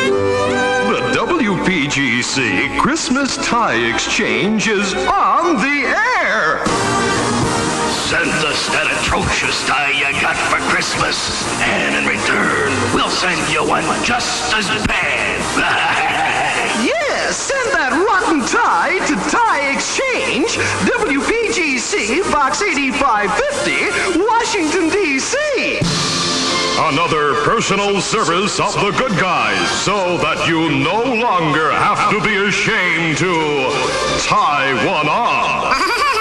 The WPGC Christmas Tie Exchange is on the air! Send us that atrocious tie you got for Christmas, and in return, we'll send you one just as bad. Yes, send that rotten tie to Tie Exchange, WPGC, Box 8550, Washington, D.C. Another personal service of the good guys, so that you no longer have to be ashamed to tie one on.